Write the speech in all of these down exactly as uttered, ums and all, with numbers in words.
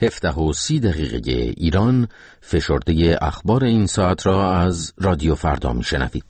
هفده و سی دقیقه ایران، فشرده اخبار این ساعت را از رادیو فردا میشنوید.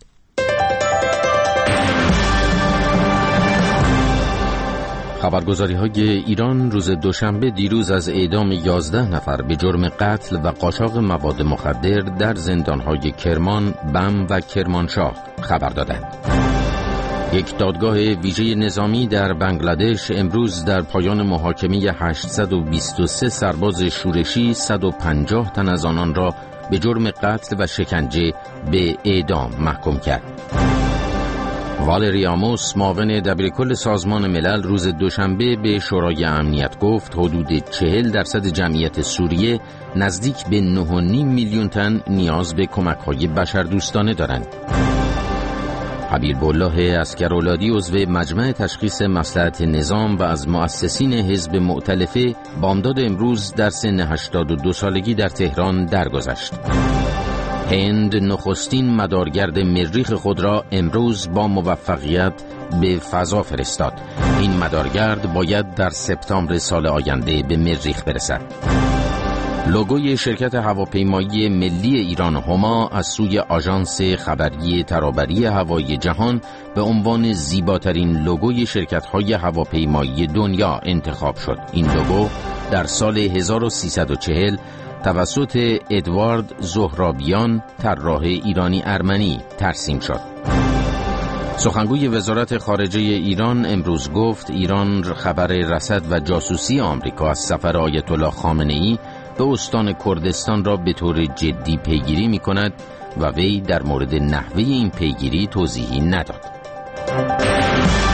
خبرگزاری های ایران روز دوشنبه دیروز از اعدام یازده نفر به جرم قتل و قاچاق مواد مخدر در زندانهای کرمان، بم و کرمانشاه خبر دادند. یک دادگاه ویژه نظامی در بنگلادش امروز در پایان محاکمه هشتصد و بیست و سه سرباز شورشی صد و پنجاه تن از آنان را به جرم قتل و شکنجه به اعدام محکوم کرد. والری آموس، معاون دبیرکل سازمان ملل، روز دوشنبه به شورای امنیت گفت حدود چهل درصد جمعیت سوریه نزدیک به نه و نیم میلیون تن نیاز به کمک‌های بشردوستانه دارند. حبیب الله عسکرولادی، عضو مجمع تشخیص مصلحت نظام و از مؤسسین حزب مؤتلفه، بامداد امروز در سن هشتاد و دو سالگی در تهران درگذشت. هند نخستین مدارگرد مریخ خود را امروز با موفقیت به فضا فرستاد. این مدارگرد باید در سپتامبر سال آینده به مریخ برسد. لوگوی شرکت هواپیمایی ملی ایران هما از سوی آژانس خبری ترابری هوایی جهان به عنوان زیباترین لوگوی شرکت‌های هواپیمایی دنیا انتخاب شد. این لوگو در سال هزار و سیصد و چهل توسط ادوارد زهرابیان، طراح ایرانی ارمنی ترسیم شد. سخنگوی وزارت خارجه ایران امروز گفت ایران خبر رصد و جاسوسی آمریکا از سفر آیت الله خامنه‌ای به استان کردستان را به طور جدی پیگیری می کند و وی در مورد نحوه این پیگیری توضیحی نداد.